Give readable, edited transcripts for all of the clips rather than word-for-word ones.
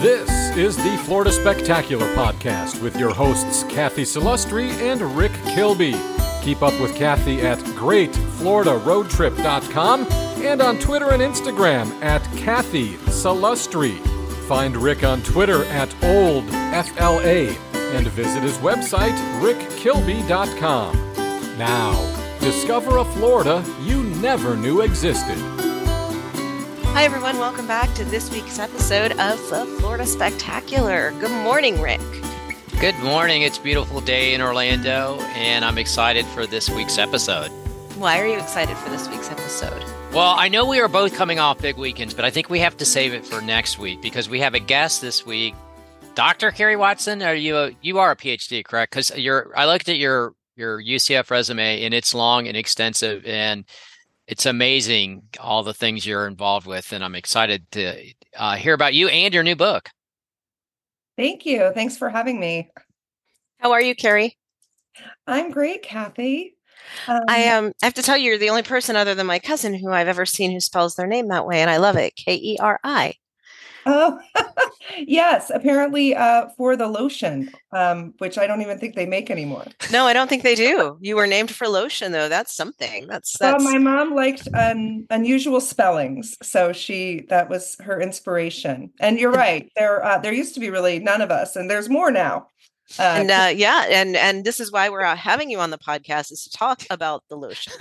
This is the Florida Spectacular Podcast with your hosts Kathy Salustri and Rick Kilby. Keep up with Kathy at GreatFloridaRoadTrip.com and on Twitter and Instagram at Kathy Salustri. Find Rick on Twitter at OldFLA and visit his website, rickkilby.com. Now, discover a Florida you never knew existed. Hi, everyone. Welcome back to this week's episode of the Florida Spectacular. Good morning, Rick. Good morning. It's a beautiful day in Orlando, and I'm excited for this week's episode. Why are you excited for this week's episode? Well, I know we are both coming off big weekends, but I think we have to save it for next week because we have a guest this week. Dr. Carrie Watson, you are a PhD, correct? Because I looked at your UCF resume, and it's long and extensive, and it's amazing all the things you're involved with, and I'm excited to hear about you and your new book. Thank you. Thanks for having me. How are you, Carrie? I'm great, Kathy. I have to tell you, you're the only person other than my cousin who I've ever seen who spells their name that way, and I love it. Keri. Oh, yes. Apparently for the lotion, which I don't even think they make anymore. No, I don't think they do. You were named for lotion, though. That's something. That's... My mom liked unusual spellings, so that was her inspiration. And you're right. There used to be really none of us, and there's more now. And this is why we're having you on the podcast, is to talk about the lotion.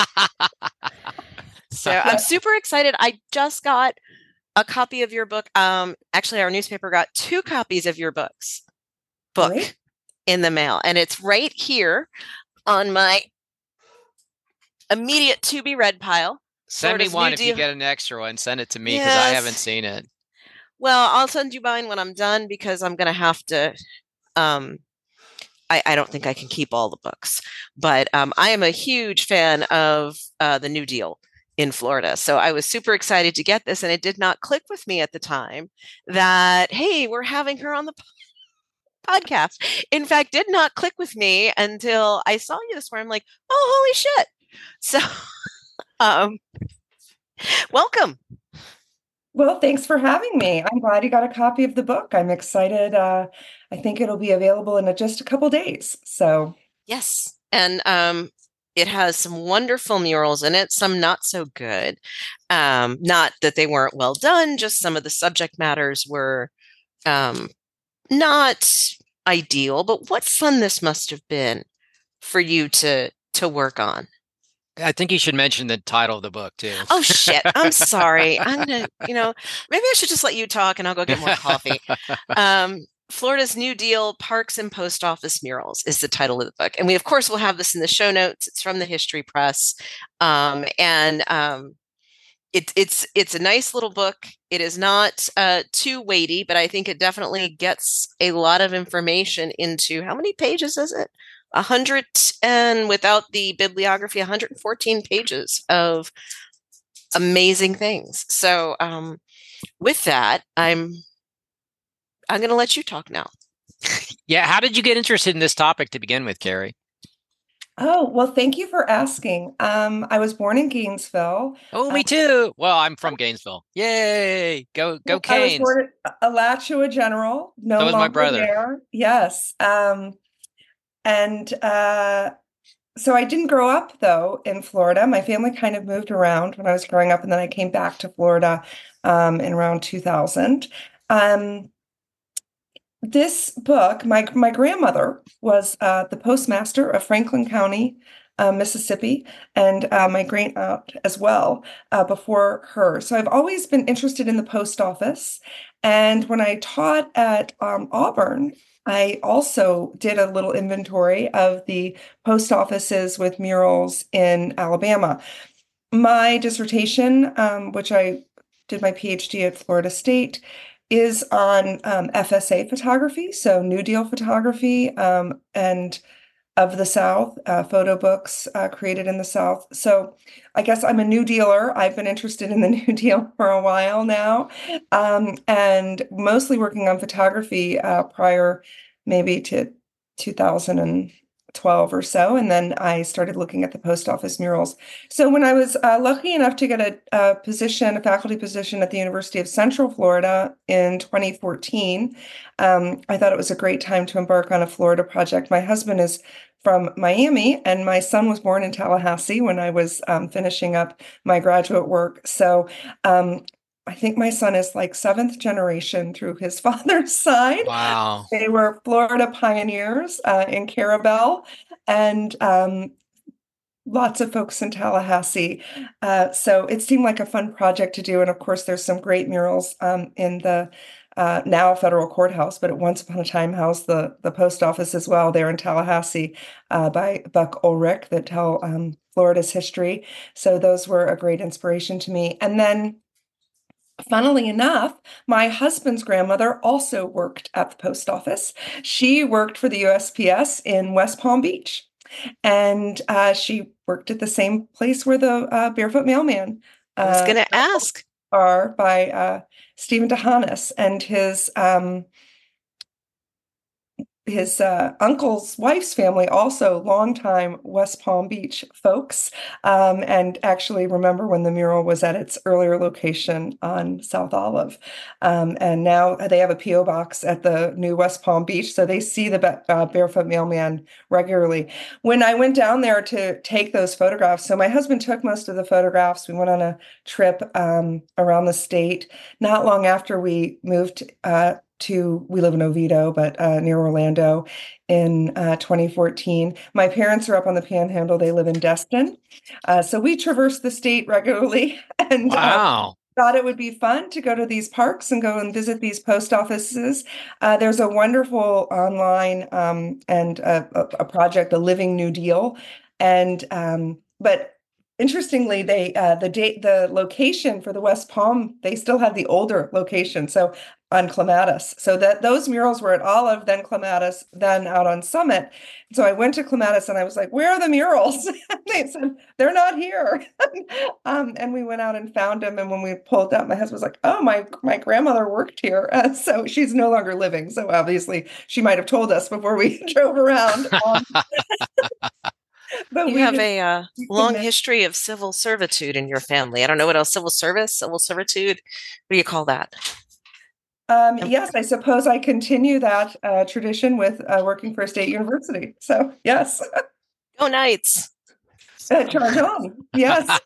So I'm super excited. I just got a copy of your book. Actually, our newspaper got 2 copies of your book Really? In the mail, and it's right here on my immediate to be read pile. Send me one if you get an extra one. Send it to me because I haven't seen it. Well, I'll send you mine when I'm done because I'm going to have to. I don't think I can keep all the books, but I am a huge fan of the New Deal in Florida. So I was super excited to get this, and it did not click with me at the time that, hey, we're having her on the podcast. In fact, did not click with me until I saw you this morning. I'm like, oh, holy shit. So welcome. Well, thanks for having me. I'm glad you got a copy of the book. I'm excited. I think it'll be available in just a couple days. So yes. And it has some wonderful murals in it, some not so good. Not that they weren't well done, just some of the subject matters were not ideal. But what fun this must have been for you to work on. I think you should mention the title of the book, too. Oh, shit. I'm sorry. I'm going to, maybe I should just let you talk and I'll go get more coffee. Florida's New Deal Parks and Post Office Murals is the title of the book. And we, of course, will have this in the show notes. It's from the History Press. It's a nice little book. It is not too weighty, but I think it definitely gets a lot of information into, how many pages is it? 100, and without the bibliography, 114 pages of amazing things. So with that, I'm going to let you talk now. Yeah. How did you get interested in this topic to begin with, Carrie? Oh, well, thank you for asking. I was born in Gainesville. Oh, me too. Well, I'm from Gainesville. Yay. Go Canes. I was born at Alachua General. No, so was my brother. There. Yes. So I didn't grow up, though, in Florida. My family kind of moved around when I was growing up, and then I came back to Florida in around 2000. This book, my grandmother was the postmaster of Franklin County, Mississippi, and my great aunt as well before her. So I've always been interested in the post office. And when I taught at Auburn, I also did a little inventory of the post offices with murals in Alabama. My dissertation, which I did my PhD at Florida State, is on FSA photography, so New Deal photography, and of the South, photo books created in the South. So I guess I'm a New Dealer. I've been interested in the New Deal for a while now, and mostly working on photography prior maybe to 2010 12 or so, and then I started looking at the post office murals. So when I was lucky enough to get a faculty position at the University of Central Florida in 2014, I thought it was a great time to embark on a Florida project. My husband is from Miami, and my son was born in Tallahassee when I was finishing up my graduate work. So I think my son is like seventh generation through his father's side. Wow. They were Florida pioneers in Carabel, and lots of folks in Tallahassee. So it seemed like a fun project to do. And of course, there's some great murals in the now federal courthouse, but at once upon a time housed the post office as well there in Tallahassee by Buck Ulrich that tell Florida's history. So those were a great inspiration to me. And then funnily enough, my husband's grandmother also worked at the post office. She worked for the USPS in West Palm Beach. And she worked at the same place where the Barefoot Mailman I was going to ask. are by Stephen DeHanis, and his uncle's wife's family, also longtime West Palm Beach folks, and actually remember when the mural was at its earlier location on South Olive. And now they have a P.O. box at the new West Palm Beach, so they see the Barefoot Mailman regularly. When I went down there to take those photographs, so my husband took most of the photographs. We went on a trip around the state. Not long after we moved we live in Oviedo, but near Orlando in 2014. My parents are up on the Panhandle. They live in Destin. So we traverse the state regularly and Wow. thought it would be fun to go to these parks and go and visit these post offices. There's a wonderful online and a project, a Living New Deal. And but interestingly, the location for the West Palm, they still have the older location. So on Clematis. So that those murals were at Olive, then Clematis, then out on Summit. So I went to Clematis and I was like, where are the murals? And they said, they're not here. And we went out and found them. And when we pulled up, my husband was like, oh, my grandmother worked here. So she's no longer living. So obviously she might have told us before we drove around. But You have a long history of civil servitude in your family. I don't know what else, civil servitude. What do you call that? Yes, I suppose I continue that tradition with working for a state university. So yes. Go Knights. Charge on. Yes.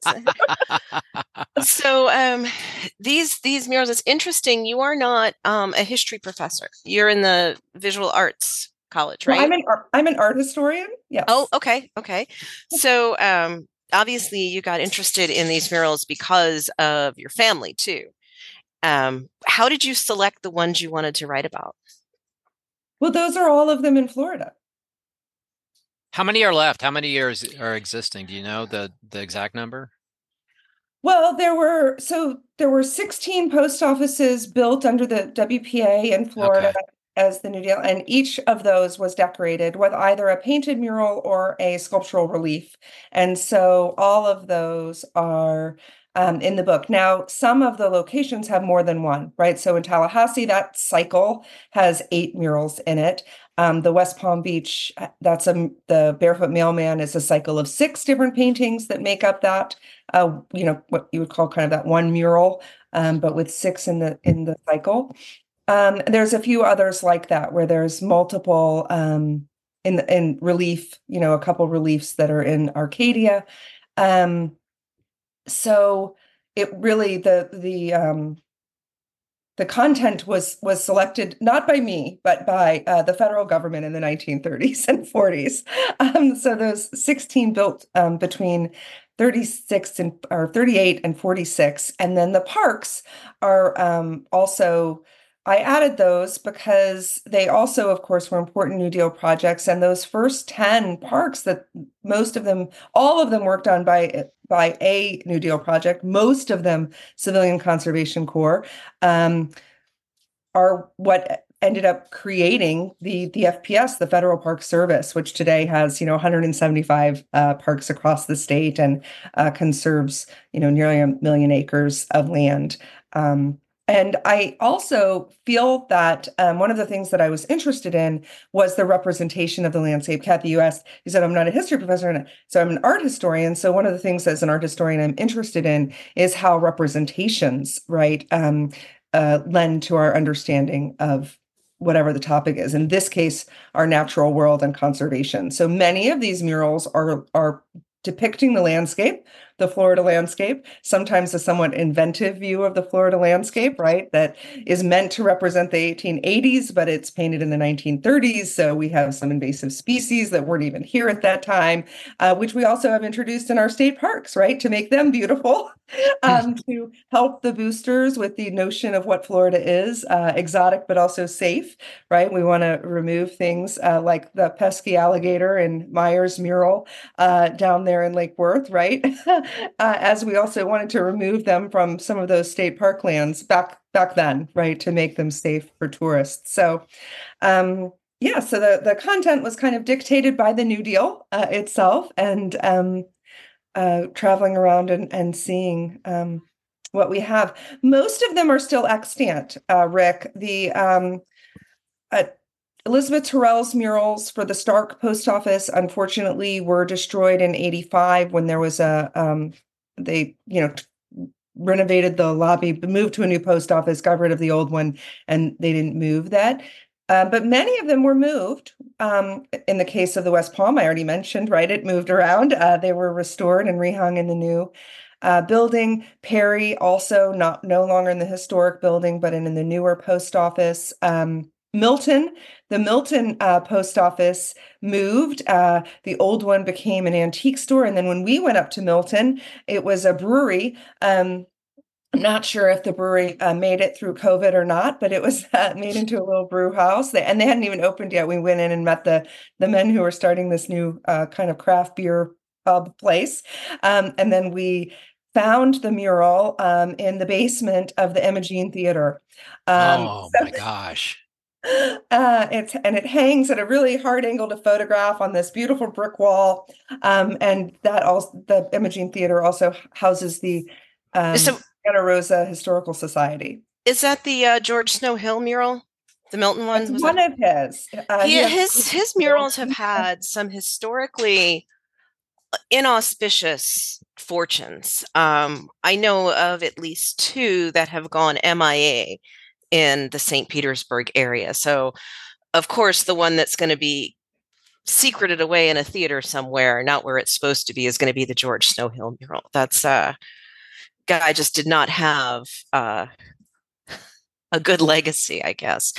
So these murals, it's interesting. You are not a history professor. You're in the visual arts college, right? Well, I'm an art historian. Yes. Oh, okay. So obviously you got interested in these murals because of your family too. How did you select the ones you wanted to write about? Well, those are all of them in Florida. How many are left? How many years are existing? Do you know the exact number? Well, there were 16 post offices built under the WPA in Florida. Okay. As the New Deal, and each of those was decorated with either a painted mural or a sculptural relief. And so all of those are in the book. Now, some of the locations have more than one, right? So in Tallahassee, that cycle has 8 murals in it. The West Palm Beach, the Barefoot Mailman is a cycle of 6 different paintings that make up that, what you would call kind of that one mural, but with 6 in the cycle. There's a few others like that where there's multiple in relief, a couple reliefs that are in Arcadia. So it really the content was selected not by me, but by the federal government in the 1930s and 40s. So those 16 built between 38 and 46, and then the parks are also. I added those because they also, of course, were important New Deal projects. And those first 10 parks that all of them worked on by a New Deal project, most of them Civilian Conservation Corps, are what ended up creating the FPS, the Federal Park Service, which today has, 175 parks across the state and conserves, nearly 1 million acres of land. And I also feel that one of the things that I was interested in was the representation of the landscape. Kathy, you said I'm not a history professor, so I'm an art historian. So one of the things as an art historian I'm interested in is how representations, right, lend to our understanding of whatever the topic is. In this case, our natural world and conservation. So many of these murals are depicting the landscape, the Florida landscape, sometimes a somewhat inventive view of the Florida landscape, right? That is meant to represent the 1880s, but it's painted in the 1930s. So we have some invasive species that weren't even here at that time, which we also have introduced in our state parks, right? To make them beautiful, to help the boosters with the notion of what Florida is, exotic, but also safe, right? We want to remove things like the pesky alligator in Myers mural down there in Lake Worth, right? As we also wanted to remove them from some of those state parklands back then, right, to make them safe for tourists. So, yeah, so the content was kind of dictated by the New Deal itself, and traveling around and seeing what we have. Most of them are still extant, Rick. The Elizabeth Terrell's murals for the Stark Post Office, unfortunately, were destroyed in '85 when there was they renovated the lobby, moved to a new post office, got rid of the old one, and they didn't move that. But many of them were moved. In the case of the West Palm, I already mentioned, right? It moved around. They were restored and rehung in the new building. Perry also no longer in the historic building, but in the newer post office. Milton, the Milton post office moved. The old one became an antique store. And then when we went up to Milton, it was a brewery. I'm not sure if the brewery made it through COVID or not, but it was made into a little brew house. And they hadn't even opened yet. We went in and met the men who were starting this new kind of craft beer pub place. And then we found the mural in the basement of the Imogene Theater. My gosh. It hangs at a really hard angle to photograph on this beautiful brick wall, and that also the Imogene Theater also houses the Santa Rosa Historical Society. Is that the George Snow Hill mural, the Milton one? It's one of his. His murals have had some historically inauspicious fortunes. I know of at least two that have gone MIA in the St. Petersburg area. So, of course, the one that's going to be secreted away in a theater somewhere, not where it's supposed to be, is going to be the George Snow Hill mural. That's guy just did not have a good legacy, I guess.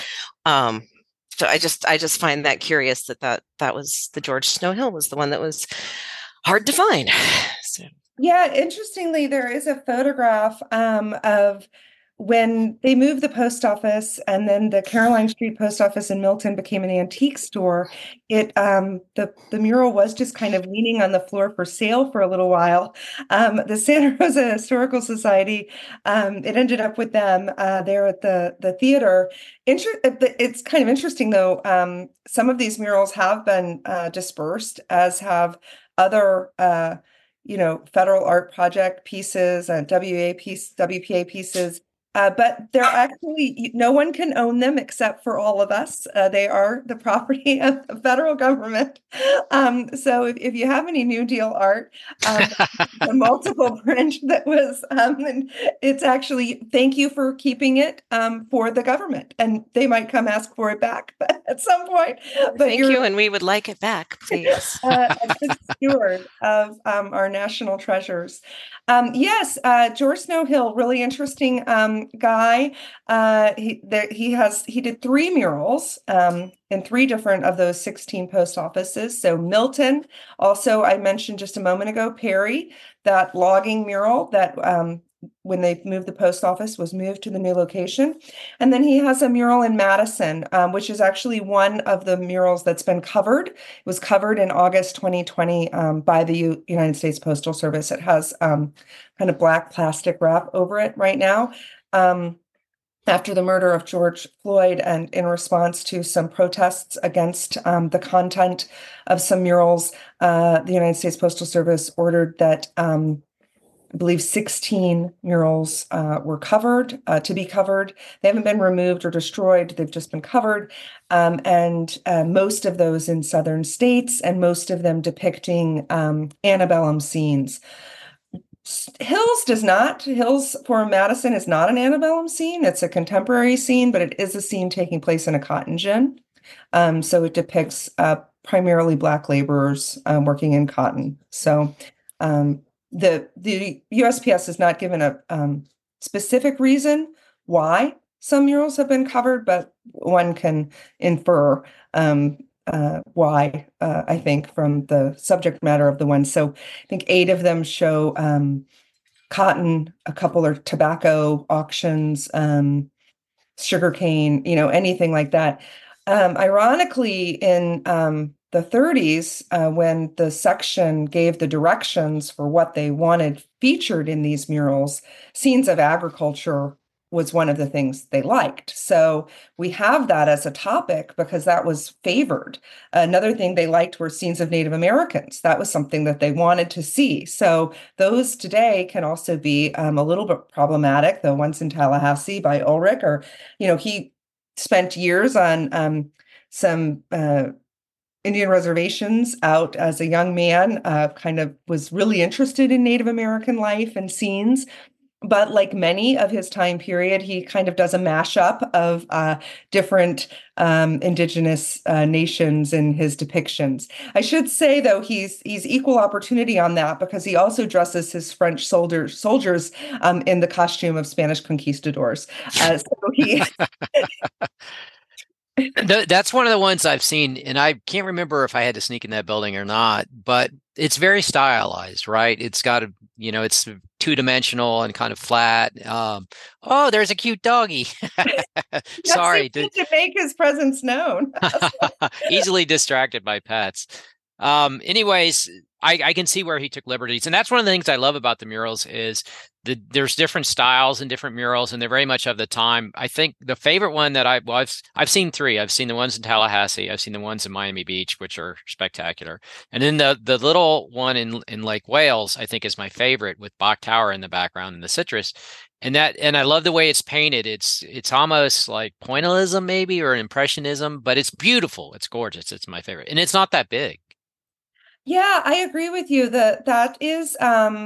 So I just find that curious that was the George Snow Hill was the one that was hard to find. So. Yeah, interestingly, there is a photograph of when they moved the post office, and then the Caroline Street post office in Milton became an antique store. The mural was just kind of leaning on the floor for sale for a little while. The Santa Rosa Historical Society, it ended up with them there at the theater. It's kind of interesting, though. Some of these murals have been dispersed, as have other Federal Art Project pieces and WPA pieces. But they're actually, no one can own them except for all of us. They are the property of the federal government. So if you have any New Deal art, the multiple print that was, and it's actually, thank you for keeping it for the government. And they might come ask for it back at some point. But thank you, and we would like it back, please. A good steward of our national treasures. Yes, George Snow Hill, really interesting guy. He did 3 murals in 3 different of those 16 post offices. So Milton, also I mentioned just a moment ago, Perry, that logging mural that when they moved the post office was moved to the new location. And then he has a mural in Madison, which is actually one of the murals that's been covered. It was covered in August 2020 by the United States Postal Service. It has kind of black plastic wrap over it right now. After the murder of George Floyd, and in response to some protests against the content of some murals, the United States Postal Service ordered that I believe 16 murals were covered, to be covered. They haven't been removed or destroyed. They've just been covered. And most of those in southern states, and most of them depicting antebellum scenes. Hills for Madison is not an antebellum scene. It's a contemporary scene, but it is a scene taking place in a cotton gin. So it depicts primarily Black laborers working in cotton. So the USPS has not given a specific reason why some murals have been covered, but one can infer why, I think, from the subject matter of the ones. So I think 8 of them show cotton, a couple are tobacco auctions, sugarcane, anything like that. Ironically, in the 30s, when the section gave the directions for what they wanted featured in these murals, scenes of agriculture was one of the things they liked. So we have that as a topic because that was favored. Another thing they liked were scenes of Native Americans. That was something that they wanted to see. So those today can also be a little bit problematic. The ones in Tallahassee by Ulrich, he spent years on some Indian reservations out as a young man, kind of was really interested in Native American life and scenes. But like many of his time period, he kind of does a mashup of different indigenous nations in his depictions. I should say, though, he's equal opportunity on that because he also dresses his French soldiers in the costume of Spanish conquistadors. So he. That's one of the ones I've seen, and I can't remember if I had to sneak in that building or not, but it's very stylized, right? It's got it's 2-dimensional and kind of flat. Oh, there's a cute doggy. Sorry. To make his presence known. Easily distracted by pets. Anyways, I can see where he took liberties. And that's one of the things I love about the murals is there's different styles and different murals, and they're very much of the time. I think the favorite one that I've seen 3. I've seen the ones in Tallahassee. I've seen the ones in Miami Beach, which are spectacular. And then the little one in Lake Wales, I think, is my favorite with Bok Tower in the background and the citrus. And I love the way it's painted. It's almost like pointillism maybe, or impressionism, but it's beautiful. It's gorgeous. It's my favorite. And it's not that big. Yeah, I agree with you. That is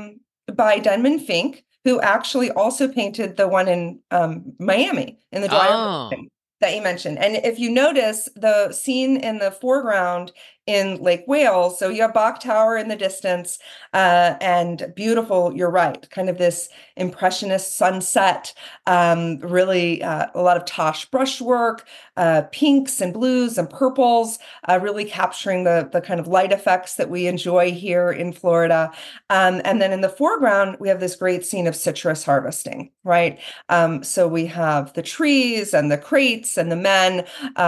by Denman Fink, who actually also painted the one in Miami in the Dwyer building that you mentioned. And if you notice the scene in the foreground in Lake Wales, so you have Bok Tower in the distance, and beautiful, you're right, kind of this impressionist sunset, really a lot of Tosh brushwork, pinks and blues and purples, really capturing the kind of light effects that we enjoy here in Florida. And then in the foreground, we have this great scene of citrus harvesting, right? So we have the trees and the crates and the men,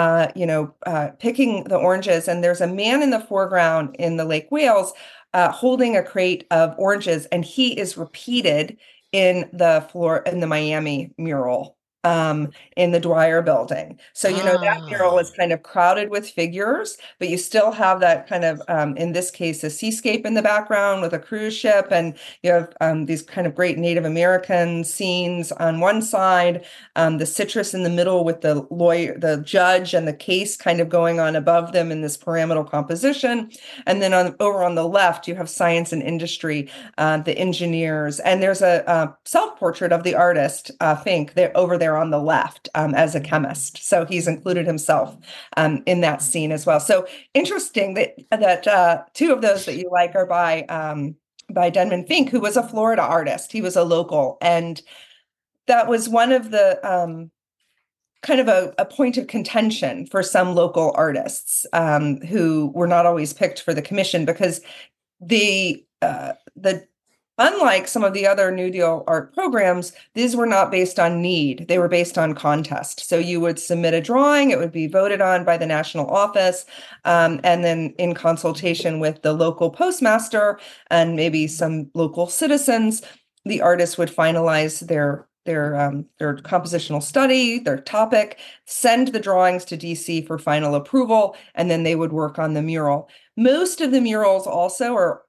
picking the oranges, and there's a man in the foreground in the Lake Wales holding a crate of oranges, and he is repeated in the Miami mural in the Dwyer building. So, that mural is kind of crowded with figures, but you still have that kind of, in this case, a seascape in the background with a cruise ship. And you have these kind of great Native American scenes on one side, the citrus in the middle with the lawyer, the judge and the case kind of going on above them in this pyramidal composition. And then over on the left, you have science and industry, the engineers, and there's a self-portrait of the artist, Fink, over there on the left as a chemist. So he's included himself in that scene as well. So interesting that 2 of those that you like are by Denman Fink, who was a Florida artist. He was a local. And that was one of the kind of a point of contention for some local artists who were not always picked for the commission, because the unlike some of the other New Deal art programs, these were not based on need. They were based on contest. So you would submit a drawing, it would be voted on by the national office, and then in consultation with the local postmaster and maybe some local citizens, the artist would finalize their compositional study, their topic, send the drawings to DC for final approval, and then they would work on the mural. Most of the murals also are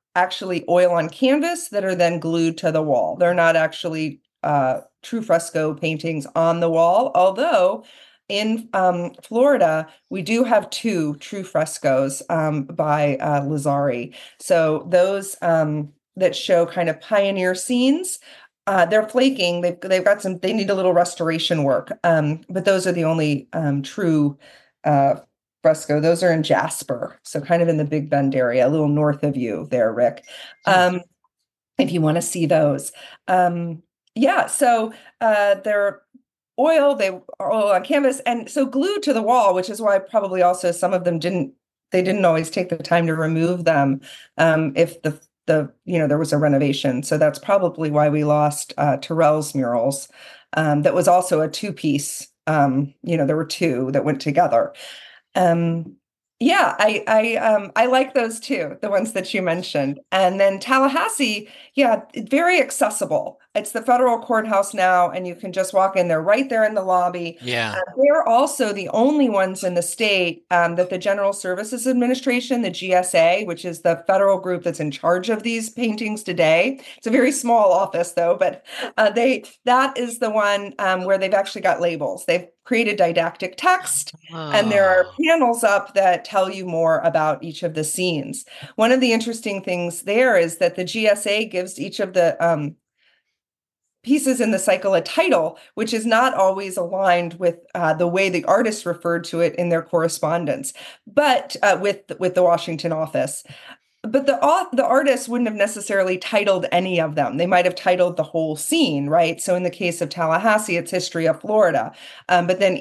actually oil on canvas that are then glued to the wall. They're not actually true fresco paintings on the wall, although in Florida, we do have 2 true frescoes by Lazzari. So those that show kind of pioneer scenes. They're flaking. They've got some. They need a little restoration work. But those are the only true fresco. Those are in Jasper, so kind of in the Big Bend area, a little north of you there, Rick. If you want to see those, yeah. So they're they are oil on canvas, and so glued to the wall, which is why probably also some of them didn't always take the time to remove them if the there was a renovation. So that's probably why we lost Terrell's murals. That was also a 2-piece. There were 2 that went together. Yeah, I like those too, the ones that you mentioned. And then Tallahassee, yeah, very accessible. It's the federal courthouse now, and you can just walk in there right there in the lobby. Yeah. They're also the only ones in the state that the General Services Administration, the GSA, which is the federal group that's in charge of these paintings today. It's a very small office though, but that is the one where they've actually got labels. They've created didactic text, and there are panels up that tell you more about each of the scenes. One of the interesting things there is that the GSA gives each of the pieces in the cycle a title, which is not always aligned with the way the artists referred to it in their correspondence, but with the Washington office. But the artists wouldn't have necessarily titled any of them. They might have titled the whole scene, right? So in the case of Tallahassee, it's History of Florida. But then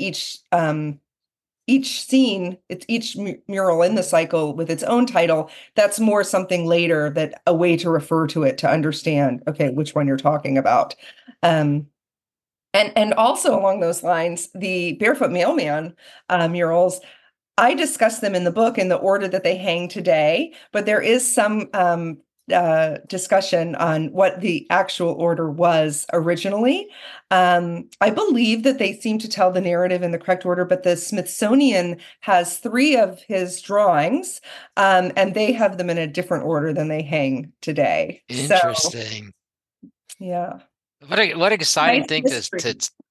each scene, it's each mural in the cycle with its own title. That's more something later, that a way to refer to it to understand, okay, which one you're talking about. And also along those lines, the Barefoot Mailman murals, I discuss them in the book in the order that they hang today, but there is some discussion on what the actual order was originally. I believe that they seem to tell the narrative in the correct order, but the Smithsonian has 3 of his drawings, and they have them in a different order than they hang today. Interesting. So, yeah. What exciting Nice thing history.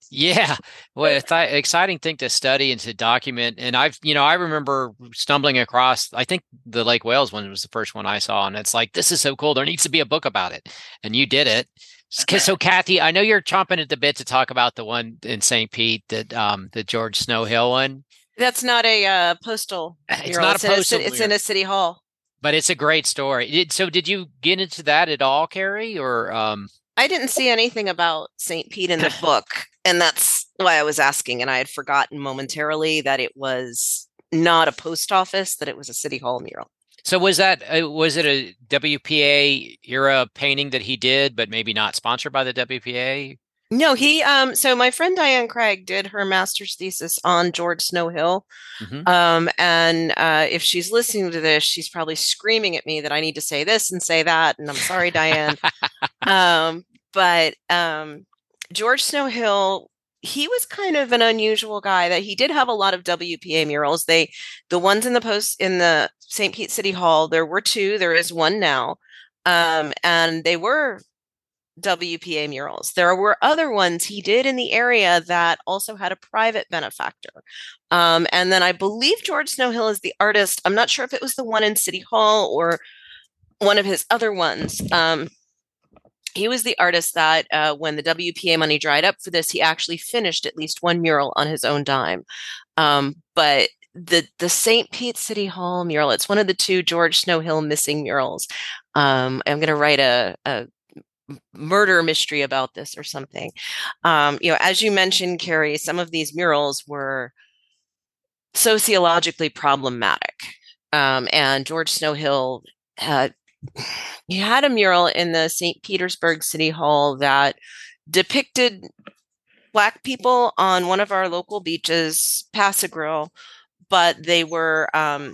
exciting thing to study and to document. And I remember stumbling across, I think the Lake Wales one was the first one I saw, and it's like, this is so cool. There needs to be a book about it. And you did it. So Kathy, I know you're chomping at the bit to talk about the one in St. Pete, that the George Snowhill one. That's not a postal mural. It's not a postal It's in a city hall. But it's a great story. So did you get into that at all, Carrie? Or I didn't see anything about St. Pete in the book, and that's why I was asking. And I had forgotten momentarily that it was not a post office, that it was a city hall mural. So was it a WPA era painting that he did, but maybe not sponsored by the WPA? No, he so my friend Diane Craig did her master's thesis on George Snowhill. Mm-hmm. And if she's listening to this, she's probably screaming at me that I need to say this and say that. And I'm sorry, Diane. But George Snowhill, he was kind of an unusual guy, that he did have a lot of WPA murals. The ones in the St. Pete City Hall, there were 2. There is one now. And they were WPA murals. There were other ones he did in the area that also had a private benefactor. And then I believe George Snowhill is the artist. I'm not sure if it was the one in City Hall or one of his other ones. He was the artist that when the WPA money dried up for this, he actually finished at least one mural on his own dime. But the St. Pete City Hall mural, it's one of the 2 George Snowhill missing murals. I'm going to write a murder mystery about this or something. As you mentioned, Carrie, some of these murals were sociologically problematic. And George Snowhill he had a mural in the St. Petersburg City Hall that depicted Black people on one of our local beaches, Pass-a-Grille, but they were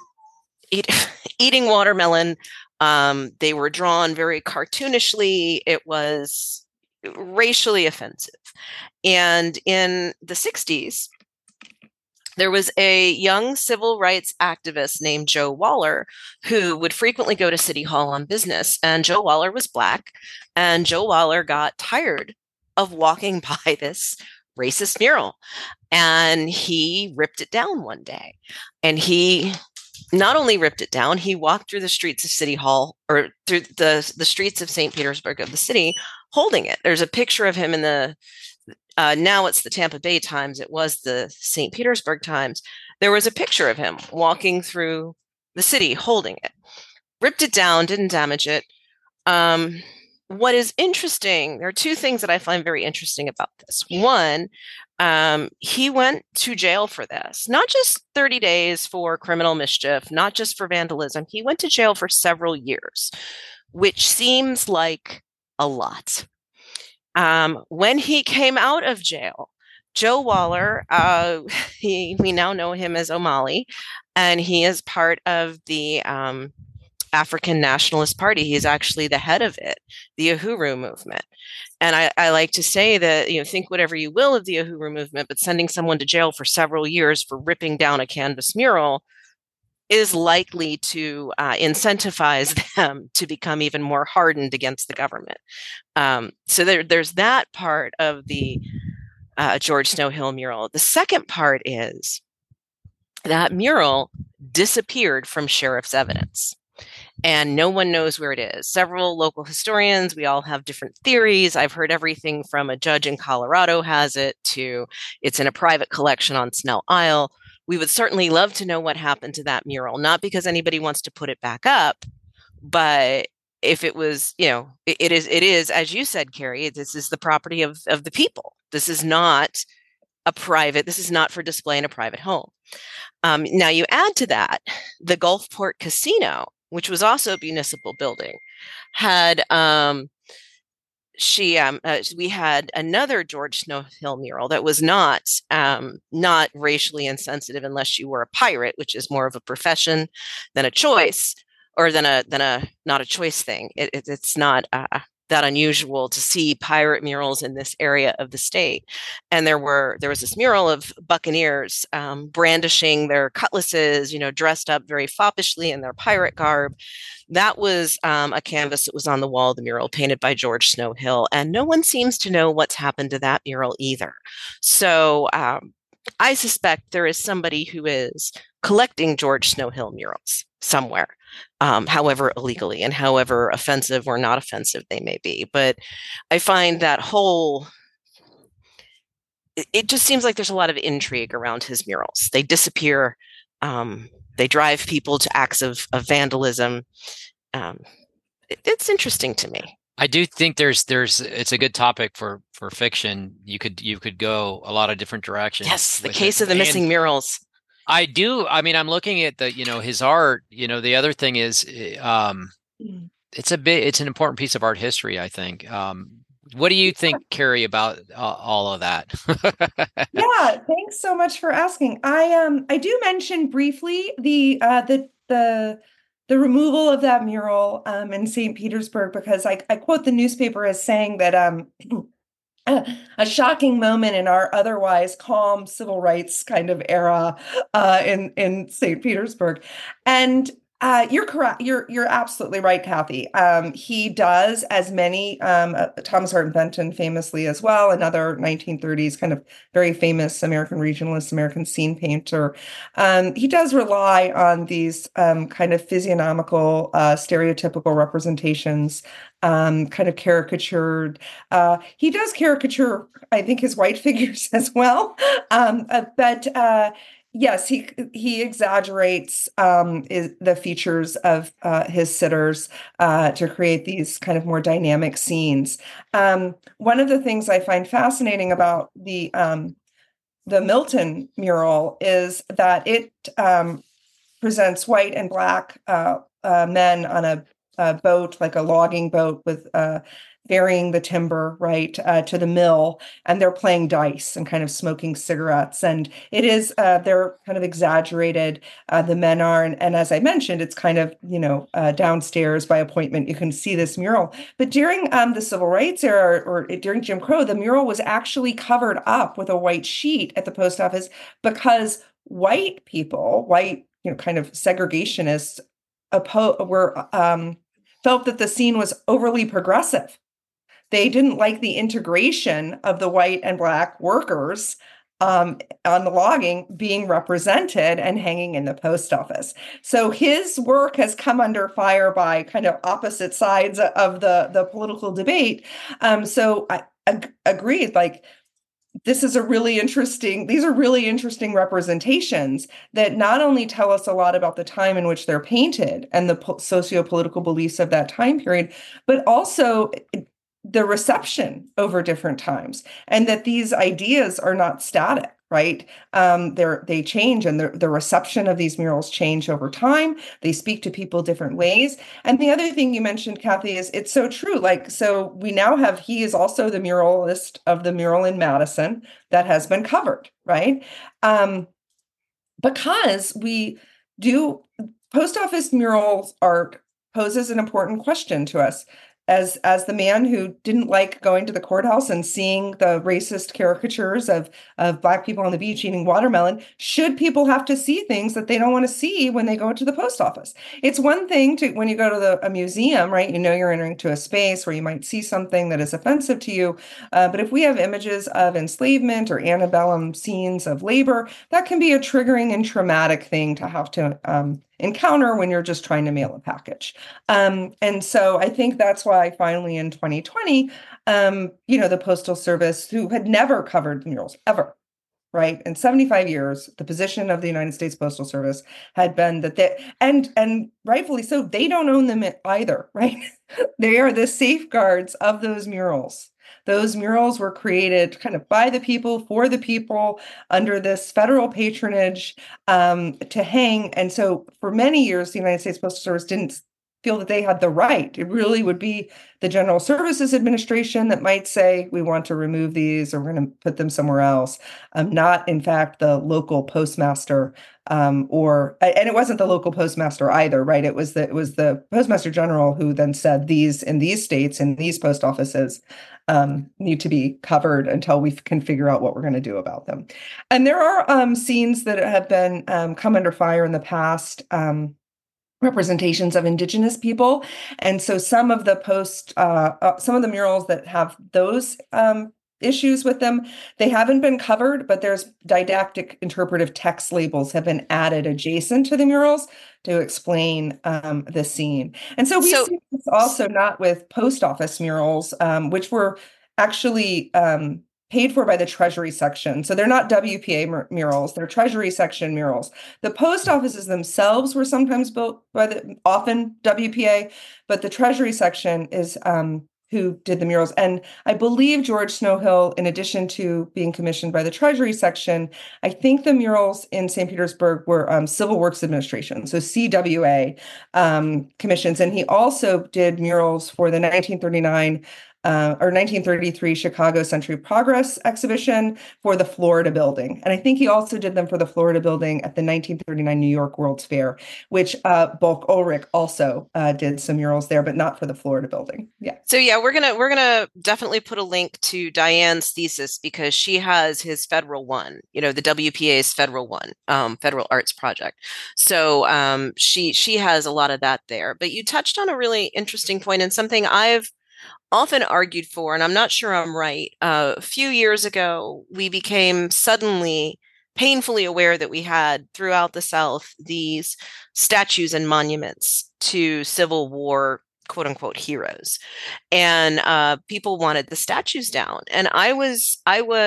eating watermelon. They were drawn very cartoonishly. It was racially offensive. And in the 60s, there was a young civil rights activist named Joe Waller who would frequently go to City Hall on business. And Joe Waller was Black. And Joe Waller got tired of walking by this racist mural. And he ripped it down one day. And he not only ripped it down, he walked through the streets of City Hall, or through the streets of St. Petersburg, of the city, holding it. There's a picture of him in the now it's the Tampa Bay Times. It was the St. Petersburg Times. There was a picture of him walking through the city holding it. Ripped it down, didn't damage it. What is interesting, there are two things that I find very interesting about this. One, he went to jail for this, not just 30 days for criminal mischief, not just for vandalism. He went to jail for several years, which seems like a lot. When he came out of jail, Joe Waller, we now know him as O'Malley, and he is part of the African Nationalist Party. He's actually the head of it, the Uhuru movement. And I like to say that, think whatever you will of the Uhuru movement, but sending someone to jail for several years for ripping down a canvas mural is likely to incentivize them to become even more hardened against the government. So there's that part of the George Snow Hill mural. The second part is that mural disappeared from sheriff's evidence, and no one knows where it is. Several local historians, we all have different theories. I've heard everything from a judge in Colorado has it to it's in a private collection on Snell Isle. We would certainly love to know what happened to that mural, not because anybody wants to put it back up, but if it was, it is, as you said, Carrie, this is the property of the people. This is not this is not for display in a private home. Now you add to that, the Gulfport Casino, which was also a municipal building, had, we had another George Snow Hill mural that was not racially insensitive unless you were a pirate, which is more of a profession than a choice, or than a not a choice thing. It's not that unusual to see pirate murals in this area of the state. And there was this mural of buccaneers brandishing their cutlasses, dressed up very foppishly in their pirate garb. That was a canvas that was on the wall of the mural, painted by George Snow Hill. And no one seems to know what's happened to that mural either. So I suspect there is somebody who is collecting George Snow Hill murals somewhere, however illegally and however offensive or not offensive they may be. But I find that it just seems like there's a lot of intrigue around his murals. They disappear. They drive people to acts of vandalism. It's interesting to me. I do think it's a good topic for fiction. You could go a lot of different directions. Yes, the case of the missing murals. I do. I mean, I'm looking at his art. The other thing is, it's an important piece of art history, I think. What do you think, Carrie, about all of that? Yeah, thanks so much for asking. I do mention briefly the removal of that mural in St. Petersburg, because I quote the newspaper as saying that a shocking moment in our otherwise calm civil rights kind of era in St. Petersburg. And you're correct. You're absolutely right, Kathy. He does, as many, Thomas Hart Benton famously as well, another 1930s kind of very famous American regionalist, American scene painter. He does rely on these kind of physiognomical, stereotypical representations, kind of caricatured. He does caricature, I think, his white figures as well. But yes, he exaggerates the features of his sitters to create these kind of more dynamic scenes. One of the things I find fascinating about the Milton mural is that it presents white and black men on a boat, like a logging boat, with ferrying the timber, right, to the mill, and they're playing dice and kind of smoking cigarettes. And it is, they're kind of exaggerated. The men are, and as I mentioned, it's kind of, downstairs by appointment. You can see this mural. But during the Civil Rights era or during Jim Crow, the mural was actually covered up with a white sheet at the post office because white people, kind of segregationists, felt that the scene was overly progressive. They didn't like the integration of the white and black workers on the logging being represented and hanging in the post office. So his work has come under fire by kind of opposite sides of the political debate. So I agreed, like, these are really interesting representations that not only tell us a lot about the time in which they're painted and the socio-political beliefs of that time period, but also the reception over different times, and that these ideas are not static, right? They change, and the reception of these murals change over time. They speak to people different ways. And the other thing you mentioned, Kathy, is it's so true. Like, so we now have, he is also the muralist of the mural in Madison that has been covered, right? Because post office murals art poses an important question to us. As the man who didn't like going to the courthouse and seeing the racist caricatures of Black people on the beach eating watermelon, should people have to see things that they don't want to see when they go to the post office? It's one thing when you go to a museum, right? You're entering to a space where you might see something that is offensive to you. But if we have images of enslavement or antebellum scenes of labor, that can be a triggering and traumatic thing to have to encounter when you're just trying to mail a package. And so I think that's why finally in 2020, the Postal Service, who had never covered murals ever, right? In 75 years, the position of the United States Postal Service had been that and rightfully so, they don't own them either, right? They are the safeguards of those murals. Those murals were created kind of by the people, for the people, under this federal patronage to hang. And so for many years, the United States Postal Service didn't feel that they had the right. It really would be the General Services Administration that might say, we want to remove these or we're going to put them somewhere else. Not, in fact, the local postmaster and it wasn't the local postmaster either, right? It was the Postmaster General who then said these in these states and these post offices need to be covered until we can figure out what we're going to do about them. And there are scenes that have been come under fire in the past, representations of Indigenous people. And so some of the murals that have those issues with them, they haven't been covered, but there's didactic interpretive text labels have been added adjacent to the murals to explain the scene. And so we see this also not with post office murals, which were actually paid for by the Treasury section. So they're not WPA murals, they're Treasury section murals. The post offices themselves were sometimes built by often WPA, but the Treasury section is who did the murals. And I believe George Snowhill, in addition to being commissioned by the Treasury section, I think the murals in St. Petersburg were Civil Works Administration, so CWA commissions. And he also did murals for the 1939 or 1933 Chicago Century Progress exhibition for the Florida Building. And I think he also did them for the Florida Building at the 1939 New York World's Fair, which Bulk Ulrich also did some murals there, but not for the Florida Building. Yeah. So yeah, we're gonna definitely put a link to Diane's thesis because she has his federal one, the WPA's federal one, Federal Arts Project. So she has a lot of that there. But you touched on a really interesting point and something I've often argued for, and I'm not sure I'm right. A few years ago, we became suddenly painfully aware that we had throughout the South these statues and monuments to Civil War, quote unquote, heroes. And people wanted the statues down. And I was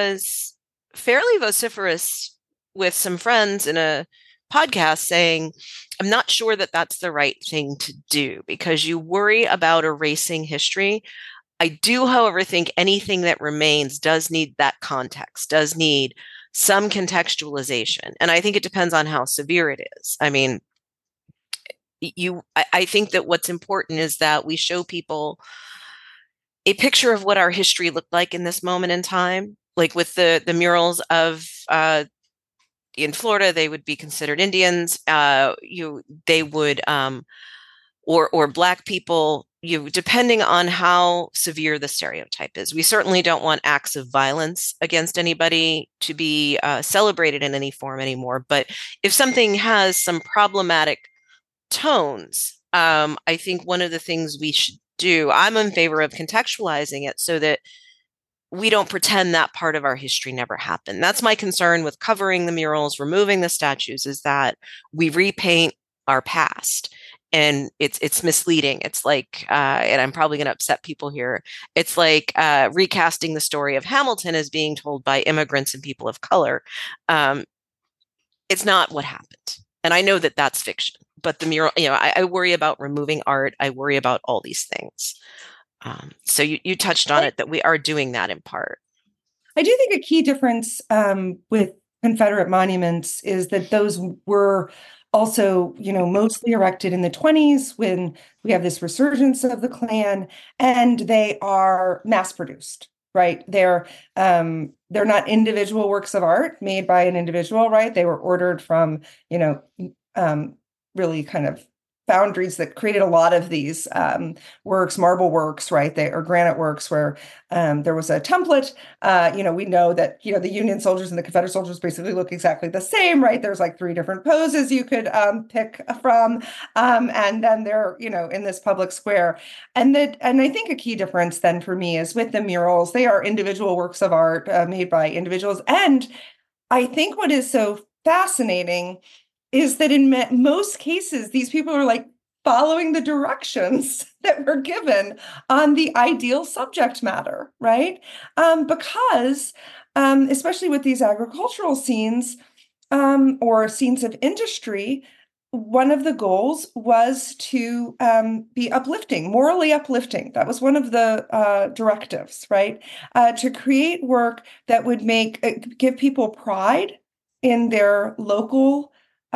fairly vociferous with some friends in a podcast saying, I'm not sure that that's the right thing to do because you worry about erasing history. I do, however, think anything that remains does need that context, does need some contextualization. And I think it depends on how severe it is. I mean, I think that what's important is that we show people a picture of what our history looked like in this moment in time, like with the murals of in Florida, they would be considered Indians. They would or Black people. Depending on how severe the stereotype is. We certainly don't want acts of violence against anybody to be celebrated in any form anymore. But if something has some problematic tones, I think one of the things we should do, I'm in favor of contextualizing it so that we don't pretend that part of our history never happened. That's my concern with covering the murals, removing the statues, is that we repaint our past. And it's misleading. It's like, and I'm probably going to upset people here. It's like recasting the story of Hamilton as being told by immigrants and people of color. It's not what happened. And I know that that's fiction. But the mural, I worry about removing art. I worry about all these things. So you touched on it, that we are doing that in part. I do think a key difference with Confederate monuments is that those were also, mostly erected in the 1920s when we have this resurgence of the Klan, and they are mass produced, right? They're not individual works of art made by an individual, right? They were ordered from, really kind of foundries that created a lot of these works, marble works, right? Or granite works where there was a template. We know that, the Union soldiers and the Confederate soldiers basically look exactly the same, right? There's like 3 different poses you could pick from. And then they're, in this public square. And I think a key difference then for me is with the murals, they are individual works of art made by individuals. And I think what is so fascinating is that in most cases, these people are like following the directions that were given on the ideal subject matter, right? Because especially with these agricultural scenes or scenes of industry, one of the goals was to be uplifting, morally uplifting. That was one of the directives, right? To create work that would give people pride in their local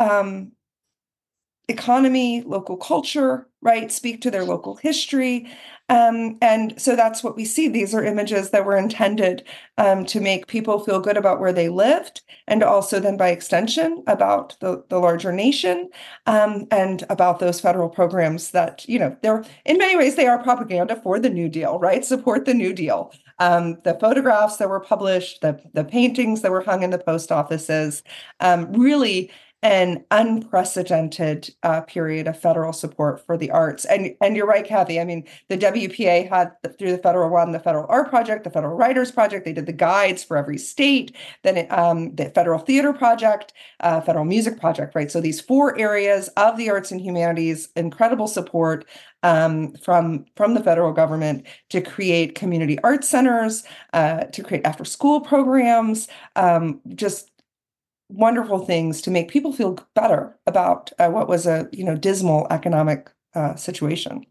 economy, local culture, right? Speak to their local history. And so that's what we see. These are images that were intended to make people feel good about where they lived, and also then by extension about the larger nation, and about those federal programs that, they're in many ways, they are propaganda for the New Deal, right? Support the New Deal. The photographs that were published, the paintings that were hung in the post offices, really an unprecedented period of federal support for the arts. And you're right, Kathy. I mean, the WPA had, through the Federal One, the Federal Art Project, the Federal Writers Project. They did the guides for every state. Then the Federal Theater Project, Federal Music Project, right? So these 4 areas of the arts and humanities, incredible support from the federal government to create community arts centers, to create after-school programs, just wonderful things to make people feel better about what was a dismal economic situation.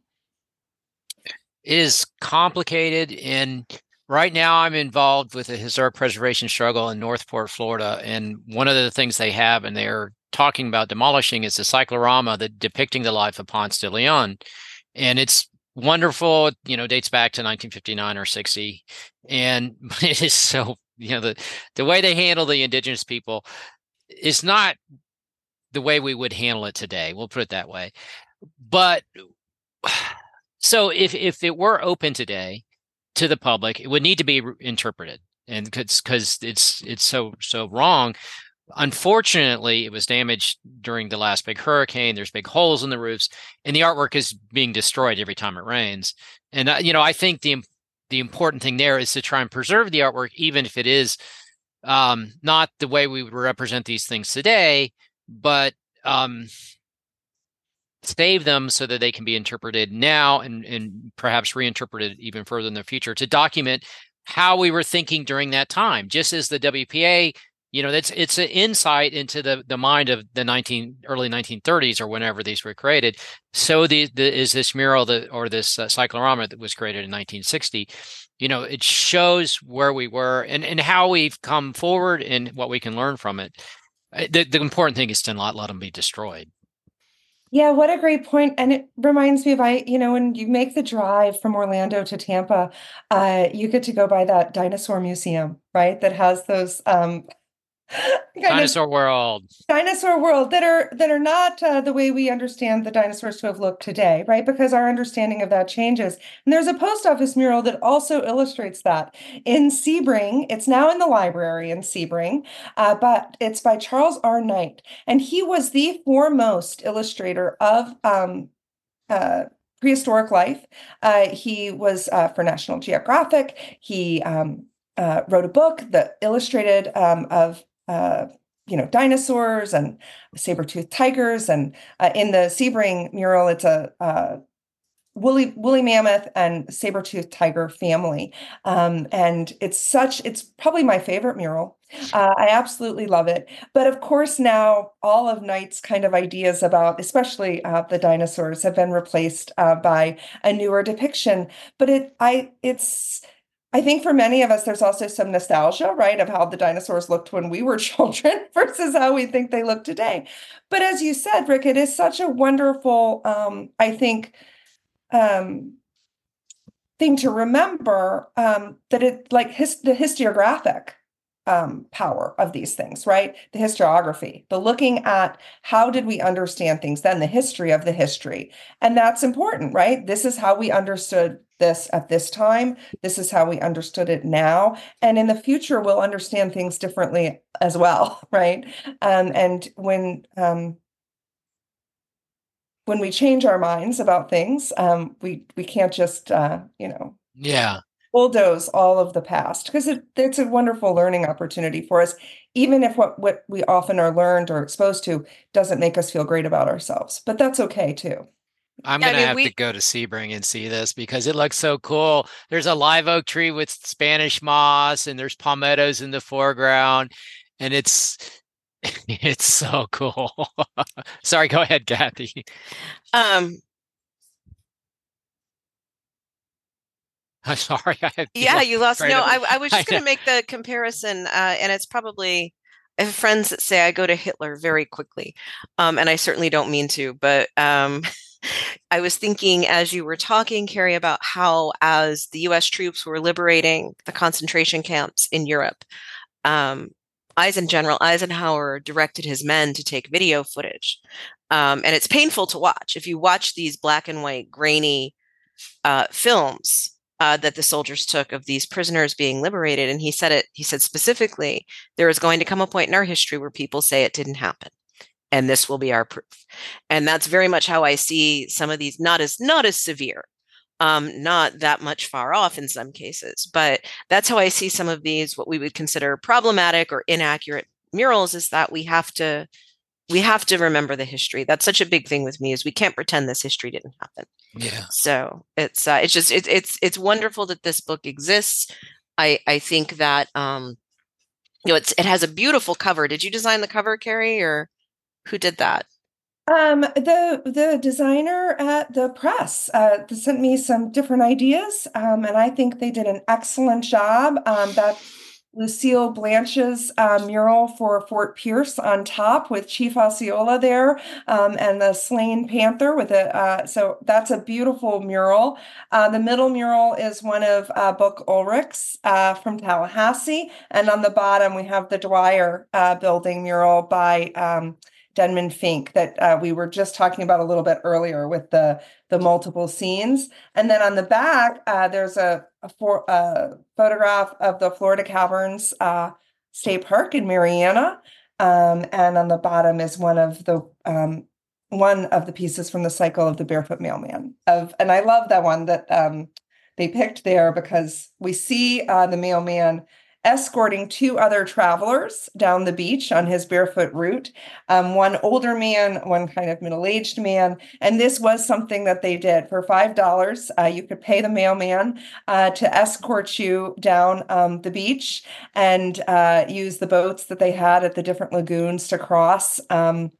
It is complicated, and right now I'm involved with a historic preservation struggle in Northport, Florida, and one of the things they have, and they're talking about demolishing, is the cyclorama that depicting the life of Ponce de Leon, and it's wonderful. Dates back to 1959 or 60, and it is so. The way they handle the indigenous people is not the way we would handle it today. We'll put it that way. But so if it were open today to the public, it would need to be interpreted, and because it's so wrong. Unfortunately, it was damaged during the last big hurricane. There's big holes in the roofs, and the artwork is being destroyed every time it rains. And I think the important thing there is to try and preserve the artwork, even if it is not the way we would represent these things today, but save them so that they can be interpreted now and perhaps reinterpreted even further in the future to document how we were thinking during that time. Just as the WPA, it's an insight into the mind of the early 1930s or whenever these were created. So is this mural or this cyclorama that was created in 1960. It shows where we were and how we've come forward and what we can learn from it. The important thing is to not let them be destroyed. Yeah, what a great point. And it reminds me of when you make the drive from Orlando to Tampa, you get to go by that dinosaur museum, right? That has those kind of Dinosaur World. dinosaur world that are not the way we understand the dinosaurs to have looked today, right? Because our understanding of that changes. And there's a post office mural that also illustrates that in Sebring. It's now in the library in Sebring, but it's by Charles R. Knight, and he was the foremost illustrator of uh, prehistoric life. He was for National Geographic. He wrote a book that illustrated of dinosaurs and saber-toothed tigers. And in the Sebring mural, it's a woolly mammoth and saber-toothed tiger family. And it's probably my favorite mural. I absolutely love it. But of course, now all of Knight's kind of ideas about, especially the dinosaurs, have been replaced by a newer depiction. But I think for many of us, there's also some nostalgia, right, of how the dinosaurs looked when we were children versus how we think they look today. But as you said, Rick, it is such a wonderful, I think, um, thing to remember, that it like the historiographic power of these things, right? The historiography, the looking at how did we understand things then, the history of the history. And that's important, right? This is how we understood this at this time. This is how we understood it now. And in the future, we'll understand things differently as well, right? And when we change our minds about things, we can't just Yeah. bulldoze all of the past, because it's a wonderful learning opportunity for us, even if what we often are learned or exposed to doesn't make us feel great about ourselves. But that's okay too. I'm Yeah, I gonna mean, have to go to Sebring and see this because it looks so cool. There's a live oak tree with Spanish moss, and there's palmettos in the foreground, and it's it's so cool. Sorry, go ahead, Kathy. um, I'm sorry. yeah, you lost. Right No, up. I was I just going to make the comparison, and it's probably, I have friends that say I go to Hitler very quickly, and I certainly don't mean to, but I was thinking as you were talking, Carrie, about how as the U.S. troops were liberating the concentration camps in Europe, um, General Eisenhower directed his men to take video footage, and it's painful to watch. If you watch these black and white, grainy films that the soldiers took of these prisoners being liberated. And he said specifically, there is going to come a point in our history where people say it didn't happen. And this will be our proof. And that's very much how I see some of these, not as severe, not that much far off in some cases, but that's how I see some of these, what we would consider problematic or inaccurate murals, is that we have to remember the history. That's such a big thing with me, is we can't pretend this history didn't happen. Yeah. So it's wonderful that this book exists. I think that it has a beautiful cover. Did you design the cover, Carrie, or who did that? The designer at the press sent me some different ideas, and I think they did an excellent job. That Lucille Blanche's mural for Fort Pierce on top with Chief Osceola there, and the slain panther with it. So that's a beautiful mural. The middle mural is one of Buck Ulrich's from Tallahassee. And on the bottom, we have the Dwyer building mural by Denman Fink that we were just talking about a little bit earlier with the multiple scenes. And then on the back, there's a photograph of the Florida Caverns State Park in Marianna. And on the bottom is one of the pieces from the cycle of the Barefoot Mailman. And I love that one that they picked there, because we see the mailman escorting two other travelers down the beach on his barefoot route. One older man, one kind of middle-aged man. And this was something that they did for $5. You could pay the mailman to escort you down the beach and use the boats that they had at the different lagoons to cross. Charles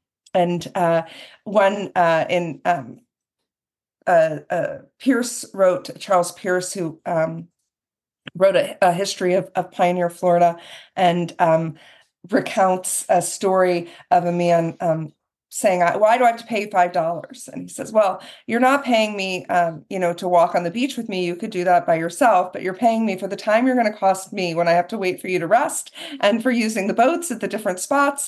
Pierce, who wrote a history of Pioneer, Florida, and recounts a story of a man saying, why do I have to pay $5? And he says, well, you're not paying me, to walk on the beach with me. You could do that by yourself, but you're paying me for the time you're going to cost me when I have to wait for you to rest and for using the boats at the different spots.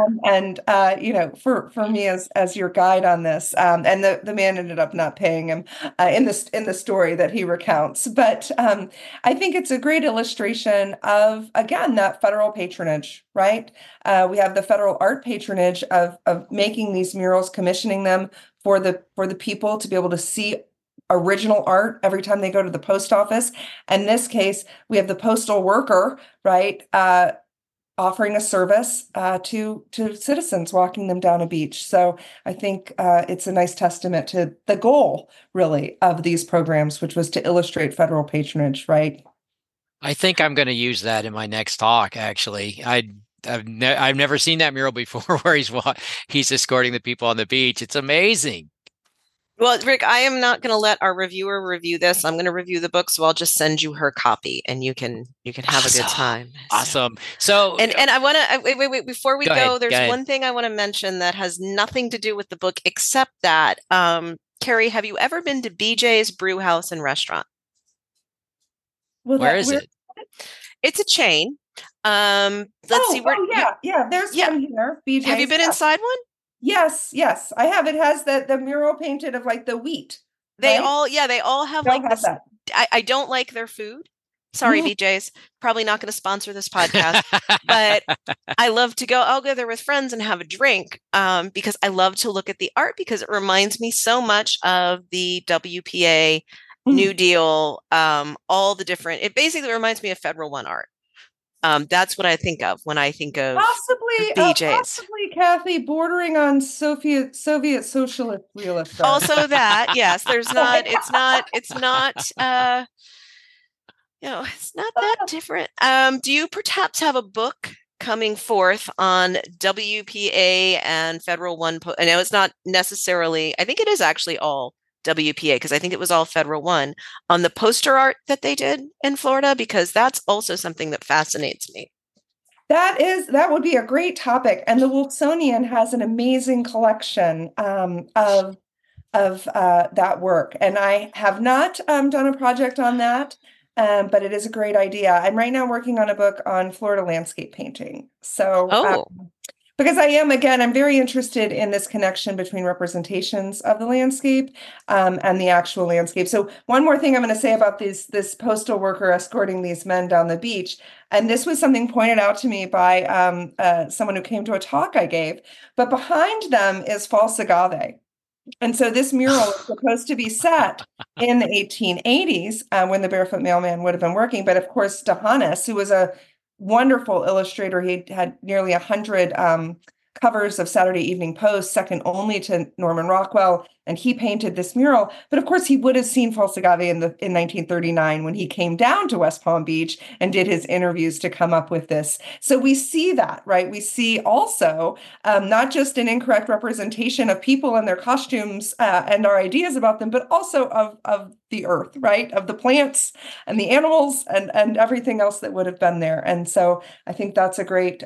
For me as your guide on this. And the man ended up not paying him in the story that he recounts. But I think it's a great illustration of, again, that federal patronage, right? We have the federal art patronage of making these murals, commissioning them for the people to be able to see original art every time they go to the post office. In this case, we have the postal worker, right, offering a service to citizens, walking them down a beach. So I think it's a nice testament to the goal, really, of these programs, which was to illustrate federal patronage, right? I think I'm going to use that in my next talk, actually. I've never seen that mural before where he's escorting the people on the beach. It's amazing. Well, Rick, I am not going to let our reviewer review this. I'm going to review the book, so I'll just send you her copy, and you can have a good time. Awesome. So, and I want to wait before we go. There's go one thing I want to mention that has nothing to do with the book, except that, Carrie, have you ever been to BJ's Brew House and Restaurant? Well, where is it? It's a chain. There's one here. BJ's. Have you been inside one? Yes, I have. It has the mural painted of like the wheat. They all have like this. That. I don't like their food. Sorry, BJ's. Probably not going to sponsor this podcast, but I love to go. I'll go there with friends and have a drink because I love to look at the art because it reminds me so much of the WPA New Deal, all the different. It basically reminds me of Federal One art. That's what I think of when I think of BJ's. Possibly, Kathy, bordering on Soviet socialist realist art. Also that, yes. There's not. It's not. It's not that different. Do you perhaps have a book coming forth on WPA and Federal One? I know it's not necessarily. I think it is actually all WPA because I think it was all Federal One on the poster art that they did in Florida, because that's also something that fascinates me. That would be a great topic. And the Wilsonian has an amazing collection of that work. And I have not done a project on that, but it is a great idea. I'm right now working on a book on Florida landscape painting. So because I'm very interested in this connection between representations of the landscape and the actual landscape. So one more thing I'm going to say about this postal worker escorting these men down the beach, and this was something pointed out to me by someone who came to a talk I gave, but behind them is false agave. And so this mural is supposed to be set in the 1880s when the Barefoot Mailman would have been working. But of course, DeHanas, who was a wonderful illustrator. He had nearly 100 covers of Saturday Evening Post, second only to Norman Rockwell, and he painted this mural. But of course, he would have seen false agave in 1939 when he came down to West Palm Beach and did his interviews to come up with this. So we see that, right? We see also not just an incorrect representation of people and their costumes and our ideas about them, but also of the earth, right? Of the plants and the animals and everything else that would have been there. And so I think that's a great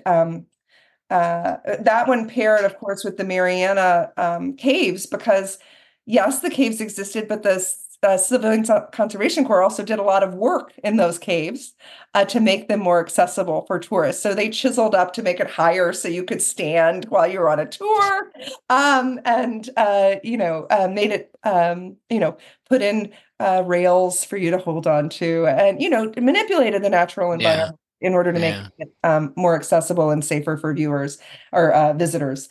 that one paired, of course, with the Mariana caves, because yes, the caves existed, but the Civilian Conservation Corps also did a lot of work in those caves to make them more accessible for tourists. So they chiseled up to make it higher so you could stand while you were on a tour, and made it, put in rails for you to hold on to, and manipulated the natural environment. In order to make it more accessible and safer for viewers or visitors.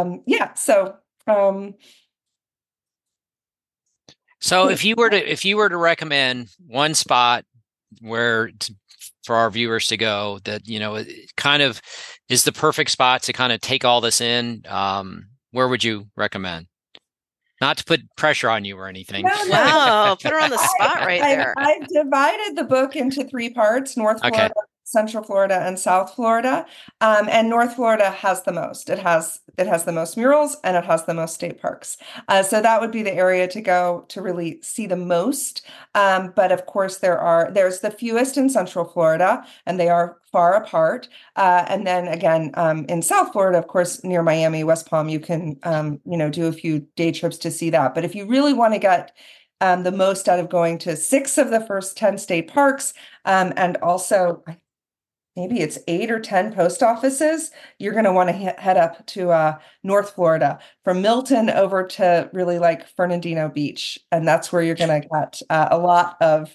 So if you were to recommend one spot for our viewers to go that, it kind of is the perfect spot to kind of take all this in, where would you recommend? Not to put pressure on you or anything. No. Wow, put her on the spot there. I've divided the book into 3 parts: North Florida, Central Florida and South Florida, and North Florida has the most. It has the most murals and it has the most state parks. So that would be the area to go to really see the most. But of course, there's the fewest in Central Florida, and they are far apart. And then again, in South Florida, of course, near Miami, West Palm, you can do a few day trips to see that. But if you really want to get the most out of going to 6 of the first 10 state parks, and also maybe it's 8 or 10 post offices, you're going to want to head up to North Florida, from Milton over to really like Fernandino Beach. And that's where you're going to get a lot of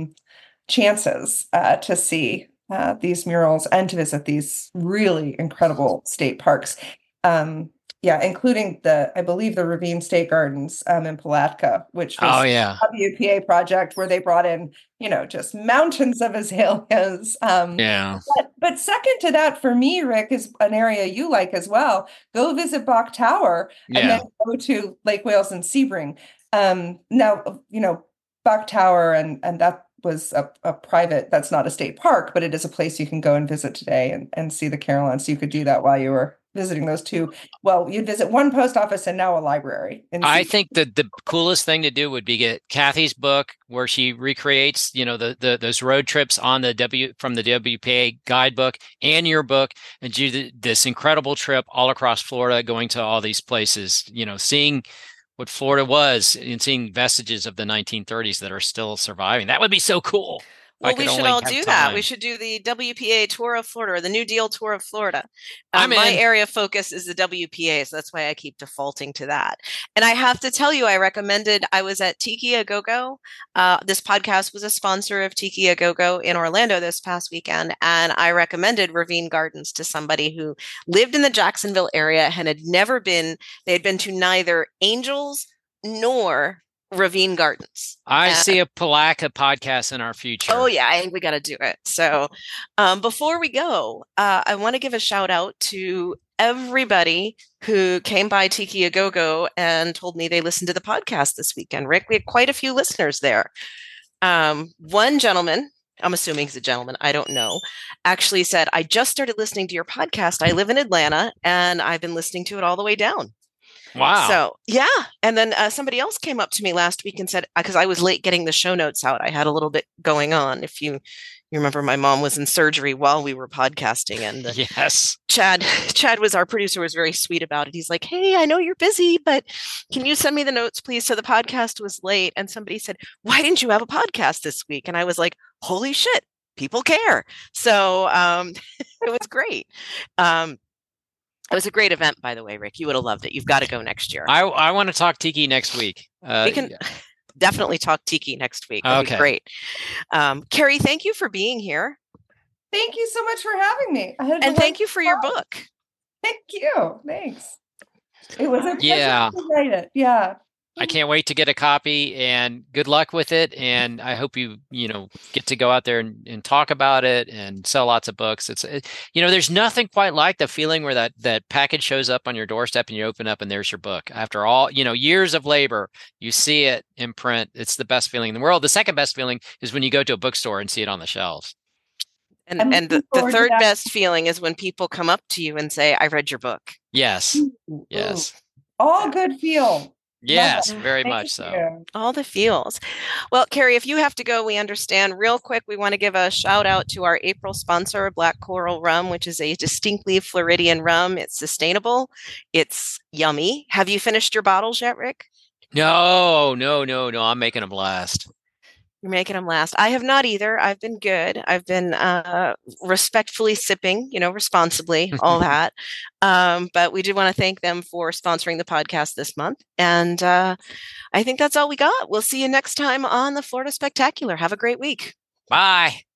chances to see these murals and to visit these really incredible state parks. Including I believe the Ravine State Gardens in Palatka, which was a WPA project where they brought in, just mountains of azaleas. But second to that for me, Rick, is an area you like as well. Go visit Bok Tower and then go to Lake Wales and Sebring. Now, Bok Tower and that was a private, that's not a state park, but it is a place you can go and visit today and see the Carolines. So you could do that while you were visiting those two. Well, you'd visit one post office and now a library. I think that the coolest thing to do would be get Kathy's book where she recreates, those road trips on from the WPA guidebook, and your book, and do this incredible trip all across Florida, going to all these places, seeing what Florida was and seeing vestiges of the 1930s that are still surviving. That would be so cool. Well, we should all do that. We should do the WPA tour of Florida, or the New Deal tour of Florida. My area of focus is the WPA, so that's why I keep defaulting to that. And I have to tell you, I was at Tiki A Go-Go. This podcast was a sponsor of Tiki A Go-Go in Orlando this past weekend, and I recommended Ravine Gardens to somebody who lived in the Jacksonville area and they had been to neither Angels nor Ravine Gardens. I see a Palatka podcast in our future. Oh yeah, I think we got to do it. So before we go, I want to give a shout out to everybody who came by Tiki A Go-Go and told me they listened to the podcast this weekend. Rick, we had quite a few listeners there. One gentleman, I'm assuming he's a gentleman, I don't know, actually said, I just started listening to your podcast. I live in Atlanta and I've been listening to it all the way down. Wow. So, yeah. And then somebody else came up to me last week and said, because I was late getting the show notes out, I had a little bit going on. If you remember, my mom was in surgery while we were podcasting. And yes, Chad was our producer, was very sweet about it. He's like, hey, I know you're busy, but can you send me the notes, please? So the podcast was late. And somebody said, why didn't you have a podcast this week? And I was like, holy shit, people care. So it was great. It was a great event, by the way, Rick. You would have loved it. You've got to go next year. I want to talk Tiki next week. We can definitely talk Tiki next week. That'd be great. Carrie, thank you for being here. Thank you so much for having me. And thank you for your book. Thank you. Thanks. It was a pleasure to write it. Yeah. I can't wait to get a copy, and good luck with it. And I hope you get to go out there and talk about it and sell lots of books. There's nothing quite like the feeling where that package shows up on your doorstep and you open up and there's your book. After all, years of labor, you see it in print. It's the best feeling in the world. The second best feeling is when you go to a bookstore and see it on the shelves. And the third best feeling is when people come up to you and say, I read your book. Yes. Yes. All good feel. Yes, very much so. All the feels. Well, Carrie, if you have to go, we understand. Real quick, we want to give a shout out to our April sponsor, Black Coral Rum, which is a distinctly Floridian rum. It's sustainable. It's yummy. Have you finished your bottles yet, Rick? No. I'm making them last. You're making them last. I have not either. I've been good. I've been respectfully sipping, responsibly, all that. But we do want to thank them for sponsoring the podcast this month. And I think that's all we got. We'll see you next time on the Florida Spectacular. Have a great week. Bye.